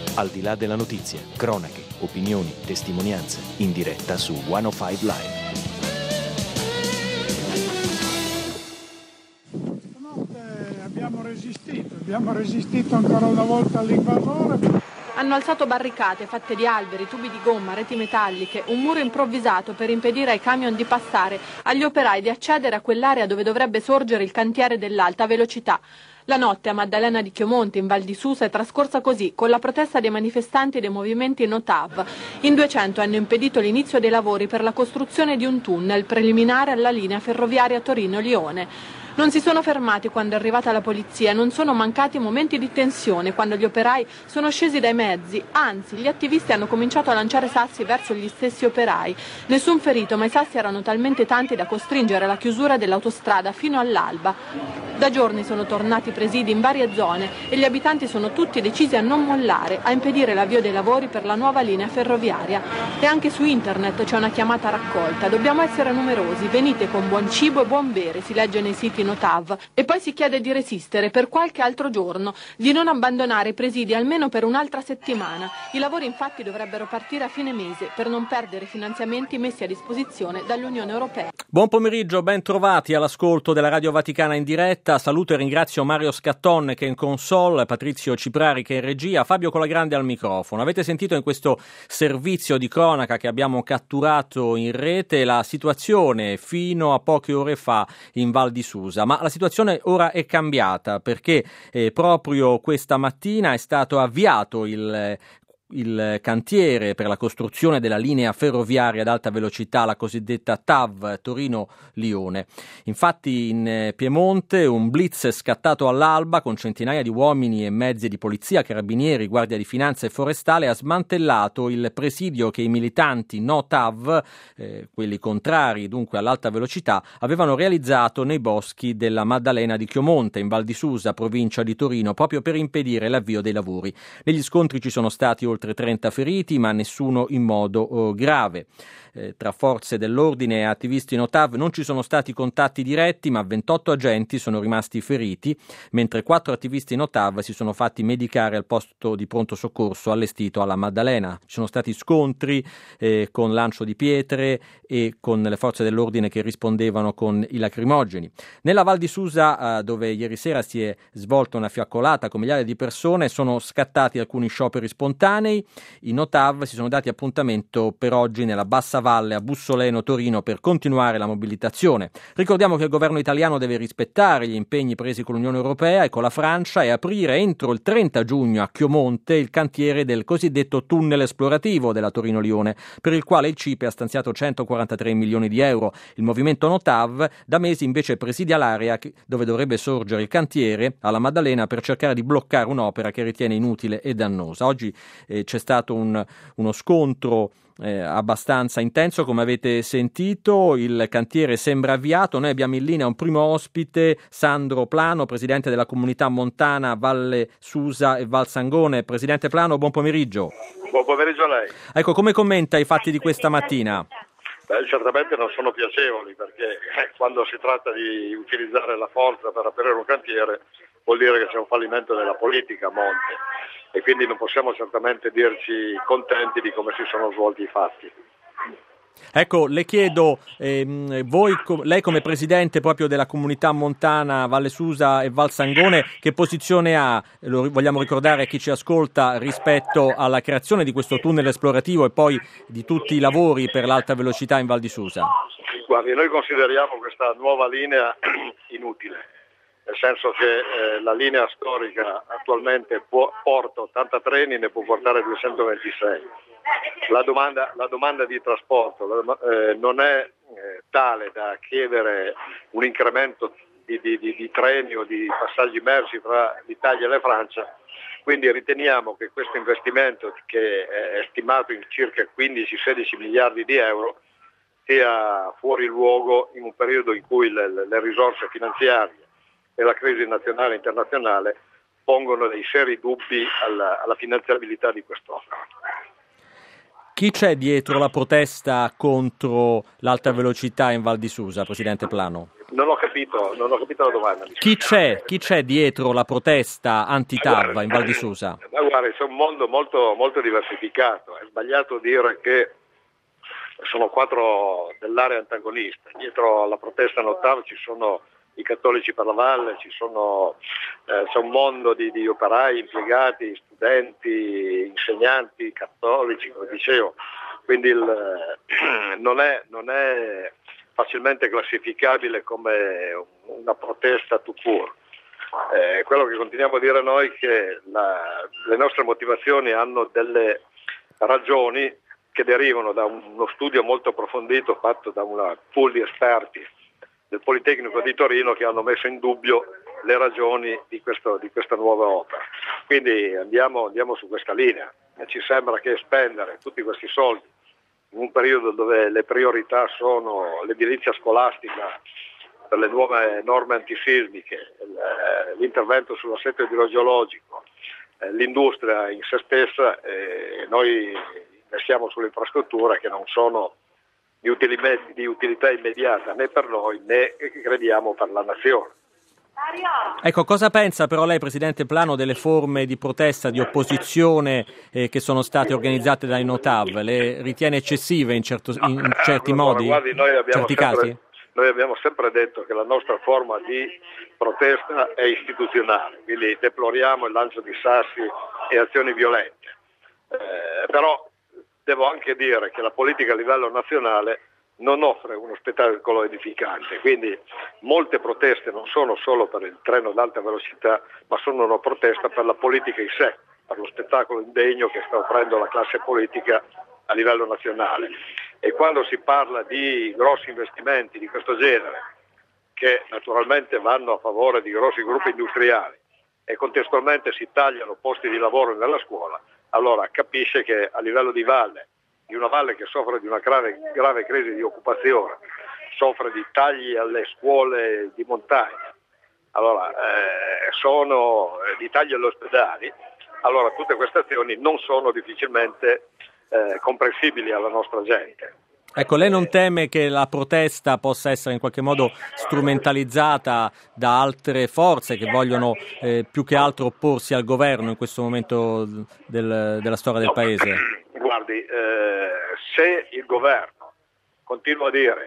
Al di là della notizia, cronache, opinioni, testimonianze, in diretta su 105 Live. Stanotte abbiamo resistito ancora una volta all'invasore. Hanno alzato barricate fatte di alberi, tubi di gomma, reti metalliche, un muro improvvisato per impedire ai camion di passare, agli operai di accedere a quell'area dove dovrebbe sorgere il cantiere dell'alta velocità. La notte a Maddalena di Chiomonte, in Val di Susa, è trascorsa così, con la protesta dei manifestanti dei movimenti No-TAV. In 200 hanno impedito l'inizio dei lavori per la costruzione di un tunnel preliminare alla linea ferroviaria Torino-Lione. Non si sono fermati quando è arrivata la polizia, non sono mancati momenti di tensione quando gli operai sono scesi dai mezzi, anzi gli attivisti hanno cominciato a lanciare sassi verso gli stessi operai. Nessun ferito, ma i sassi erano talmente tanti da costringere la chiusura dell'autostrada fino all'alba. Da giorni sono tornati presidi in varie zone e gli abitanti sono tutti decisi a non mollare, a impedire l'avvio dei lavori per la nuova linea ferroviaria. E anche su internet c'è una chiamata raccolta: dobbiamo essere numerosi, venite con buon cibo e buon bere, si legge nei siti No-TAV. E poi si chiede di resistere per qualche altro giorno, di non abbandonare i presidi almeno per un'altra settimana. I lavori infatti dovrebbero partire a fine mese per non perdere finanziamenti messi a disposizione dall'Unione Europea. Buon pomeriggio, ben trovati all'ascolto della Radio Vaticana in diretta. Saluto e ringrazio Mario Scatton che è in console, Patrizio Ciprari che è in regia, Fabio Colagrande al microfono. Avete sentito in questo servizio di cronaca che abbiamo catturato in rete la situazione fino a poche ore fa in Val di Susa, ma la situazione ora è cambiata perché proprio questa mattina è stato avviato il cantiere per la costruzione della linea ferroviaria ad alta velocità, la cosiddetta TAV Torino-Lione. Infatti in Piemonte un blitz è scattato all'alba con centinaia di uomini e mezzi di polizia, carabinieri, guardia di finanza e forestale ha smantellato il presidio che i militanti No-TAV, quelli contrari dunque all'alta velocità, avevano realizzato nei boschi della Maddalena di Chiomonte in Val di Susa, provincia di Torino, proprio per impedire l'avvio dei lavori. Negli scontri ci sono stati oltre 30 feriti, ma nessuno in modo grave. Tra forze dell'ordine e attivisti No-TAV non ci sono stati contatti diretti, ma 28 agenti sono rimasti feriti, mentre 4 attivisti No-TAV si sono fatti medicare al posto di pronto soccorso allestito alla Maddalena. Ci sono stati scontri con lancio di pietre e con le forze dell'ordine che rispondevano con i lacrimogeni. Nella Val di Susa, dove ieri sera si è svolta una fiaccolata con migliaia di persone, sono scattati alcuni scioperi spontanei. I No-TAV si sono dati appuntamento per oggi nella Bassa Valle a Bussoleno, Torino, per continuare la mobilitazione. Ricordiamo che il governo italiano deve rispettare gli impegni presi con l'Unione Europea e con la Francia e aprire entro il 30 giugno a Chiomonte il cantiere del cosiddetto tunnel esplorativo della Torino-Lione, per il quale il CIPE ha stanziato 143 milioni di euro. Il movimento No-TAV da mesi invece presidia l'area dove dovrebbe sorgere il cantiere alla Maddalena per cercare di bloccare un'opera che ritiene inutile e dannosa. Oggi c'è stato uno scontro abbastanza intenso, come avete sentito. Il cantiere sembra avviato. Noi abbiamo in linea un primo ospite, Sandro Plano, presidente della comunità montana Valle Susa e Val Sangone. Presidente Plano, buon pomeriggio. Buon pomeriggio a lei. Ecco, come commenta i fatti di questa mattina? Certamente non sono piacevoli, perché quando si tratta di utilizzare la forza per aprire un cantiere vuol dire che c'è un fallimento della politica a monte, e quindi non possiamo certamente dirci contenti di come si sono svolti i fatti. Ecco, le chiedo, lei come presidente proprio della comunità montana Valle Susa e Val Sangone, che posizione ha, lo vogliamo ricordare a chi ci ascolta, rispetto alla creazione di questo tunnel esplorativo e poi di tutti i lavori per l'alta velocità in Val di Susa? Guardi, noi consideriamo questa nuova linea inutile, nel senso che la linea storica attualmente porta 80 treni, ne può portare 226. La domanda di trasporto non è tale da chiedere un incremento di treni o di passaggi merci tra l'Italia e la Francia, quindi riteniamo che questo investimento, che è stimato in circa 15-16 miliardi di euro, sia fuori luogo in un periodo in cui le risorse finanziarie e la crisi nazionale e internazionale pongono dei seri dubbi alla finanziabilità di quest'opera. Chi c'è dietro la protesta contro l'alta velocità in Val di Susa, Presidente Plano? Non ho capito la domanda. Chi c'è dietro la protesta anti-TAV in Val di Susa? Ma guarda, c'è un mondo molto, molto diversificato. È sbagliato dire che sono 4 dell'area antagonista. Dietro alla protesta no TAV ci sono i cattolici per la valle, c'è un mondo di operai, impiegati, studenti, insegnanti, cattolici, come dicevo. Quindi non è facilmente classificabile come una protesta tout court. Quello che continuiamo a dire noi è che le nostre motivazioni hanno delle ragioni che derivano da uno studio molto approfondito fatto da una pool di esperti del Politecnico di Torino che hanno messo in dubbio le ragioni di questa nuova opera. Quindi andiamo su questa linea e ci sembra che spendere tutti questi soldi in un periodo dove le priorità sono l'edilizia scolastica per le nuove norme antisismiche, l'intervento sull'assetto idrogeologico, l'industria in se stessa, noi investiamo sulle infrastrutture che non sono di utilità immediata né per noi né crediamo per la nazione. Ecco, cosa pensa però lei, Presidente Plano, delle forme di protesta, di opposizione che sono state organizzate dai No-TAV? Le ritiene eccessive in certi modi? Guardi, noi abbiamo sempre detto che la nostra forma di protesta è istituzionale, quindi deploriamo il lancio di sassi e azioni violente. Però devo anche dire che la politica a livello nazionale non offre uno spettacolo edificante, quindi molte proteste non sono solo per il treno ad alta velocità, ma sono una protesta per la politica in sé, per lo spettacolo indegno che sta offrendo la classe politica a livello nazionale. E quando si parla di grossi investimenti di questo genere, che naturalmente vanno a favore di grossi gruppi industriali, e contestualmente si tagliano posti di lavoro nella scuola, allora capisce che a livello di valle, di una valle che soffre di una grave crisi di occupazione, soffre di tagli alle scuole di montagna, allora sono di tagli agli ospedali, allora tutte queste azioni non sono difficilmente comprensibili alla nostra gente. Ecco, lei non teme che la protesta possa essere in qualche modo strumentalizzata da altre forze che vogliono più che altro opporsi al governo in questo momento della storia del Paese? Guardi, se il governo continua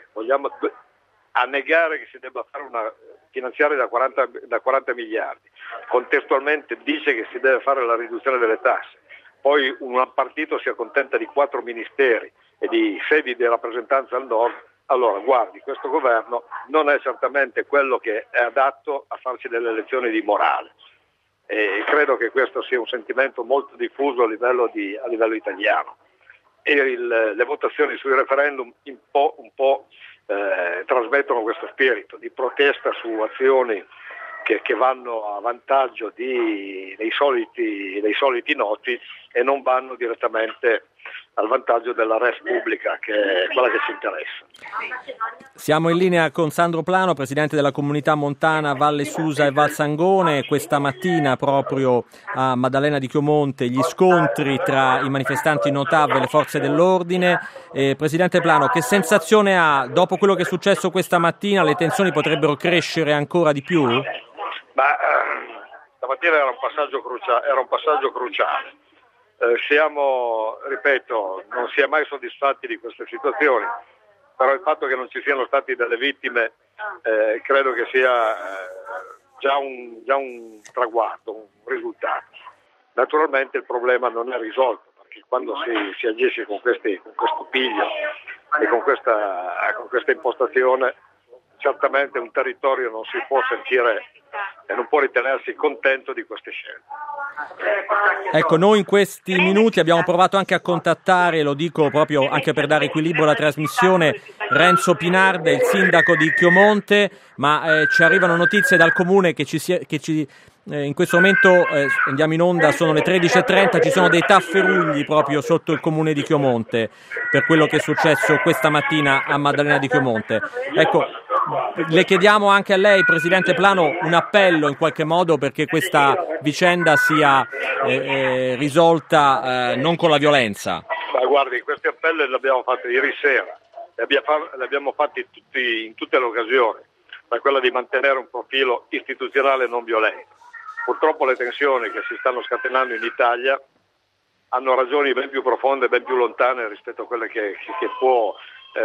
a negare che si debba fare una finanziaria da 40 miliardi, contestualmente dice che si deve fare la riduzione delle tasse, poi un partito si accontenta di 4 ministeri e di sedi di rappresentanza al nord, allora guardi, questo governo non è certamente quello che è adatto a farci delle lezioni di morale. E credo che questo sia un sentimento molto diffuso a livello italiano. E le votazioni sui referendum un po' trasmettono questo spirito di protesta su azioni che vanno a vantaggio dei soliti noti e non vanno direttamente al vantaggio della res pubblica, che è quella che ci interessa. Siamo in linea con Sandro Plano, presidente della comunità montana Valle Susa e Val Sangone. Questa mattina proprio a Maddalena di Chiomonte gli scontri tra i manifestanti No-TAV e le forze dell'ordine. Presidente Plano, che sensazione ha? Dopo quello che è successo questa mattina, le tensioni potrebbero crescere ancora di più? Stamattina era un passaggio cruciale. Non si è mai soddisfatti di queste situazioni, però il fatto che non ci siano stati delle vittime credo che sia già un traguardo, un risultato. Naturalmente il problema non è risolto, perché quando si agisce con questo piglio e con questa impostazione, certamente un territorio non si può sentire e non può ritenersi contento di queste scelte. Ecco, noi in questi minuti abbiamo provato anche a contattare, lo dico proprio anche per dare equilibrio alla trasmissione, Renzo Pinarda, il sindaco di Chiomonte, ma ci arrivano notizie dal comune che in questo momento andiamo in onda, sono le 13.30, ci sono dei tafferugli proprio sotto il comune di Chiomonte per quello che è successo questa mattina a Maddalena di Chiomonte. Ecco, le chiediamo anche a lei, Presidente Plano, un appello in qualche modo perché questa vicenda sia risolta non con la violenza. Ma guardi, questi appelli li abbiamo fatti ieri sera, li abbiamo fatti in tutte le occasioni. quella di mantenere un profilo istituzionale non violento. Purtroppo le tensioni che si stanno scatenando in Italia hanno ragioni ben più profonde, ben più lontane rispetto a quelle che può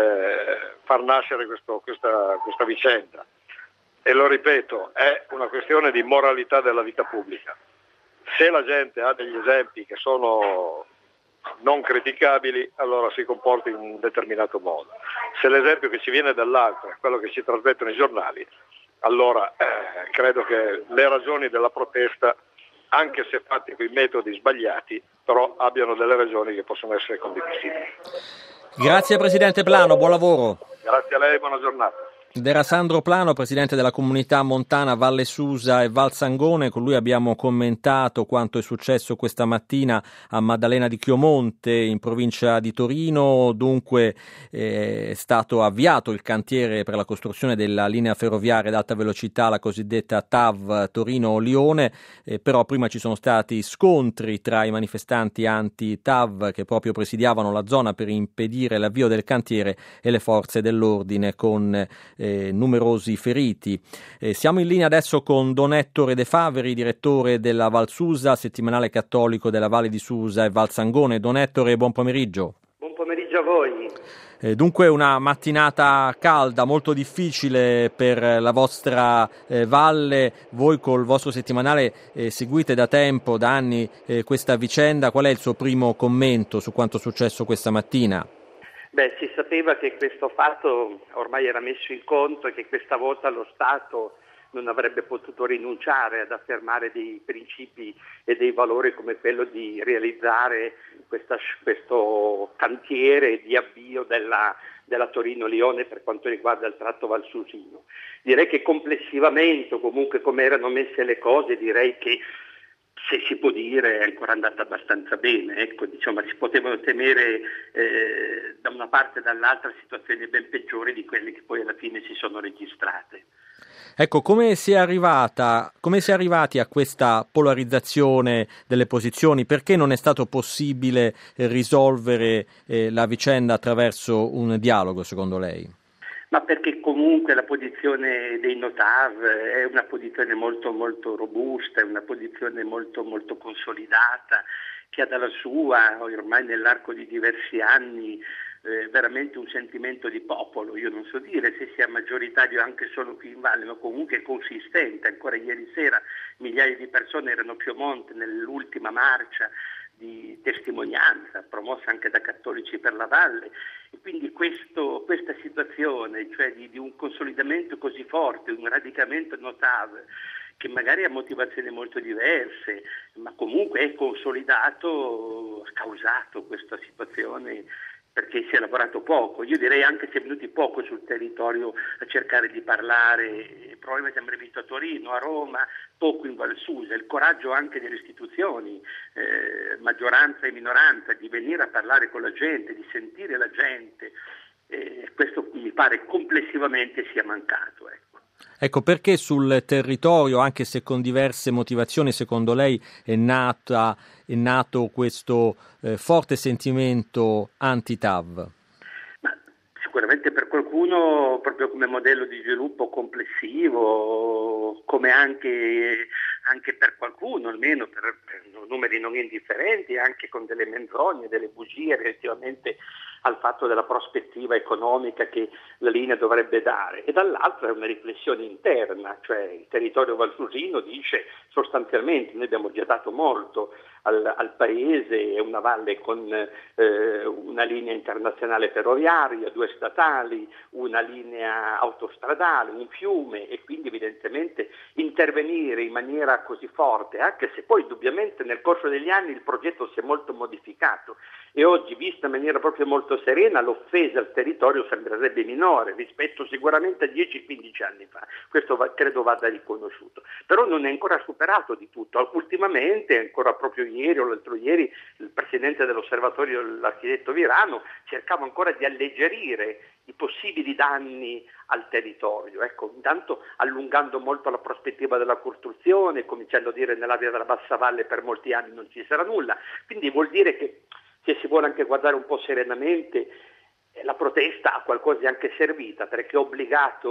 far nascere questa vicenda. E lo ripeto, è una questione di moralità della vita pubblica. Se la gente ha degli esempi che sono non criticabili, allora si comporta in un determinato modo. Se l'esempio che ci viene dall'alto è quello che ci trasmettono i giornali, allora credo che le ragioni della protesta, anche se fatte con i metodi sbagliati, però abbiano delle ragioni che possono essere condivisibili. Grazie Presidente Plano, buon lavoro. Grazie a lei, buona giornata. Ed era Sandro Plano, presidente della comunità montana Valle Susa e Val Sangone. Con lui abbiamo commentato quanto è successo questa mattina a Maddalena di Chiomonte, in provincia di Torino. Dunque è stato avviato il cantiere per la costruzione della linea ferroviaria ad alta velocità, la cosiddetta TAV Torino-Lione, però prima ci sono stati scontri tra i manifestanti anti-TAV che proprio presidiavano la zona per impedire l'avvio del cantiere e le forze dell'ordine con numerosi feriti. Siamo in linea adesso con Don Ettore De Faveri, direttore della Val Susa, settimanale cattolico della Valle di Susa e Val Sangone. Don Ettore, buon pomeriggio. Buon pomeriggio a voi. Dunque una mattinata calda, molto difficile per la vostra valle. Voi col vostro settimanale seguite da tempo, da anni, questa vicenda. Qual è il suo primo commento su quanto successo questa mattina? Si sapeva che questo fatto ormai era messo in conto e che questa volta lo Stato non avrebbe potuto rinunciare ad affermare dei principi e dei valori come quello di realizzare questo cantiere di avvio della Torino-Lione per quanto riguarda il tratto valsusino. Direi che complessivamente, o comunque come erano messe le cose, direi che se si può dire è ancora andata abbastanza bene, si potevano temere da una parte e dall'altra situazioni ben peggiori di quelle che poi alla fine si sono registrate. Ecco, come si è arrivati a questa polarizzazione delle posizioni? Perché non è stato possibile risolvere la vicenda attraverso un dialogo, secondo lei? Ma perché comunque la posizione dei Notav è una posizione molto molto robusta, è una posizione molto molto consolidata, che ha dalla sua, ormai nell'arco di diversi anni, veramente un sentimento di popolo. Io non so dire se sia maggioritario anche solo qui in Valle, ma comunque consistente. Ancora ieri sera migliaia di persone erano a Piemonte nell'ultima marcia di testimonianza promossa anche da Cattolici per la Valle, e quindi questa situazione, cioè di un consolidamento così forte, un radicamento notevole che magari ha motivazioni molto diverse, ma comunque è consolidato, ha causato questa situazione perché si è lavorato poco. Io direi anche si è venuti poco sul territorio a cercare di parlare, probabilmente abbiamo visto a Torino, a Roma, poco in Val Susa. Il coraggio anche delle istituzioni, maggioranza e minoranza, di venire a parlare con la gente, di sentire la gente, questo mi pare complessivamente sia mancato. Ecco, perché sul territorio, anche se con diverse motivazioni, secondo lei è nato questo forte sentimento anti-TAV? Ma sicuramente per qualcuno proprio come modello di sviluppo complessivo, come anche per qualcuno, almeno per numeri non indifferenti, anche con delle menzogne, delle bugie relativamente al fatto della prospettiva economica che la linea dovrebbe dare, e dall'altra è una riflessione interna, cioè il territorio valsusino dice sostanzialmente noi abbiamo già dato molto al paese, è una valle con una linea internazionale ferroviaria, 2 statali, una linea autostradale, un fiume, e quindi evidentemente intervenire in maniera così forte, anche se poi indubbiamente nel corso degli anni il progetto si è molto modificato e oggi, vista in maniera proprio molto serena, l'offesa al territorio sembrerebbe minore rispetto sicuramente a 10-15 anni fa. Questo credo vada riconosciuto, però non è ancora superato di tutto. Ultimamente, ancora proprio ieri o l'altro ieri, il presidente dell'osservatorio, l'architetto Virano, cercava ancora di alleggerire i possibili danni al territorio, intanto allungando molto la prospettiva della costruzione, cominciando a dire nell'area della Bassa Valle per molti anni non ci sarà nulla, quindi vuol dire che se si vuole anche guardare un po' serenamente, la protesta a qualcosa è anche servita, perché ha obbligato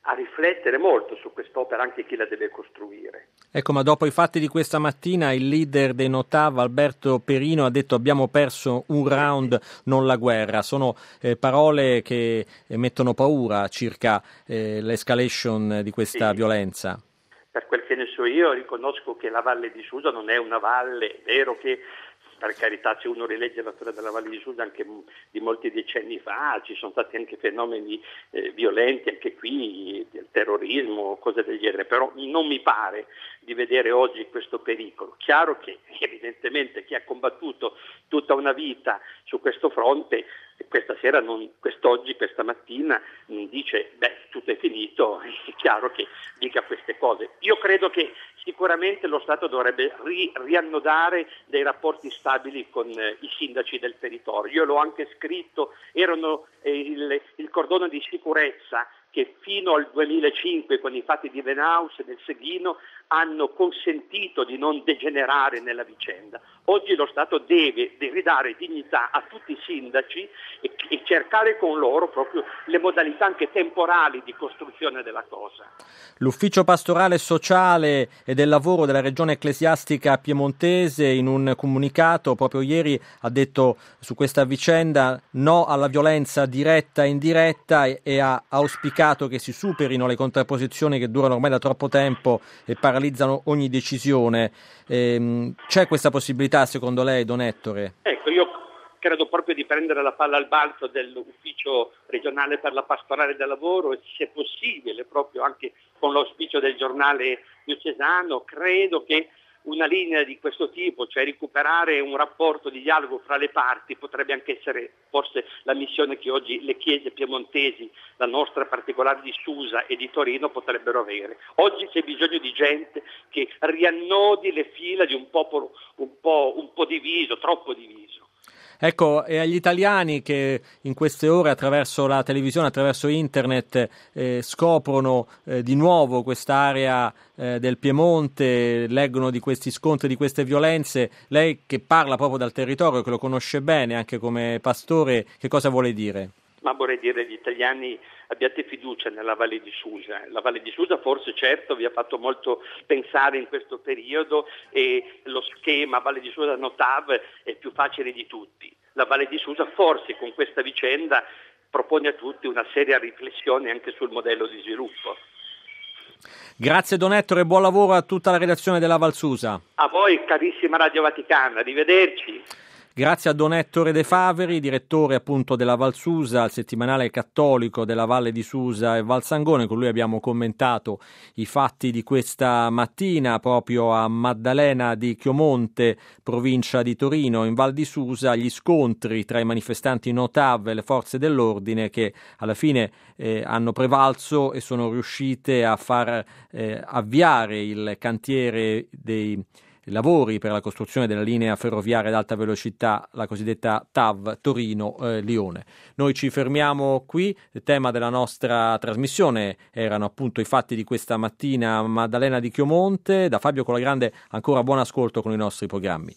a riflettere molto su quest'opera, anche chi la deve costruire. Ecco, ma dopo i fatti di questa mattina il leader dei Notav, Alberto Perino, ha detto: abbiamo perso un round, non la guerra. Sono parole che mettono paura circa l'escalation di questa violenza. Per quel che ne so io, riconosco che la Valle di Susa non è una valle, è vero che, per carità, se uno rilegge la storia della Valle di Susa anche di molti decenni fa, ci sono stati anche fenomeni violenti anche qui, del terrorismo, cose del genere, però non mi pare di vedere oggi questo pericolo. Chiaro che evidentemente chi ha combattuto tutta una vita su questo fronte, quest'oggi, questa mattina, dice tutto è finito, è chiaro che dica queste cose. Io credo che sicuramente lo Stato dovrebbe riannodare dei rapporti stabili con i sindaci del territorio. Io l'ho anche scritto, erano il cordone di sicurezza che fino al 2005 con i fatti di Venaus e del Seghino hanno consentito di non degenerare nella vicenda. Oggi lo Stato deve ridare dignità a tutti i sindaci e cercare con loro proprio le modalità anche temporali di costruzione della cosa. L'Ufficio Pastorale Sociale e del Lavoro della Regione Ecclesiastica Piemontese in un comunicato proprio ieri ha detto su questa vicenda no alla violenza diretta e indiretta e ha auspicato che si superino le contrapposizioni che durano ormai da troppo tempo e paralizzano ogni decisione. C'è questa possibilità secondo lei, Don Ettore? Ecco, io credo proprio di prendere la palla al balzo dell'Ufficio regionale per la pastorale del lavoro e, se possibile, proprio anche con l'auspicio del giornale diocesano, credo che una linea di questo tipo, cioè recuperare un rapporto di dialogo fra le parti, potrebbe anche essere forse la missione che oggi le chiese piemontesi, la nostra particolare di Susa e di Torino, potrebbero avere. Oggi c'è bisogno di gente che riannodi le fila di un popolo un po' diviso, troppo diviso. Ecco, e agli italiani che in queste ore attraverso la televisione, attraverso internet scoprono di nuovo quest'area del Piemonte, leggono di questi scontri, di queste violenze, lei che parla proprio dal territorio, che lo conosce bene anche come pastore, che cosa vuole dire? Ma vorrei dire agli italiani: abbiate fiducia nella Valle di Susa. La Valle di Susa forse certo vi ha fatto molto pensare in questo periodo e lo schema Valle di Susa Notav è più facile di tutti. La Valle di Susa forse con questa vicenda propone a tutti una seria riflessione anche sul modello di sviluppo. Grazie Don Ettore e buon lavoro a tutta la redazione della Valsusa. A voi carissima Radio Vaticana, arrivederci. Grazie a Don Ettore De Faveri, direttore appunto della Valsusa, il settimanale cattolico della Valle di Susa e Valsangone. Con lui abbiamo commentato i fatti di questa mattina proprio a Maddalena di Chiomonte, provincia di Torino, in Val di Susa, gli scontri tra i manifestanti Notav e le forze dell'ordine che alla fine hanno prevalso e sono riuscite a far avviare il cantiere dei lavori per la costruzione della linea ferroviaria ad alta velocità, la cosiddetta TAV Torino-Lione. Noi ci fermiamo qui. Il tema della nostra trasmissione erano appunto i fatti di questa mattina a Maddalena di Chiomonte. Da Fabio Colagrande ancora buon ascolto con i nostri programmi.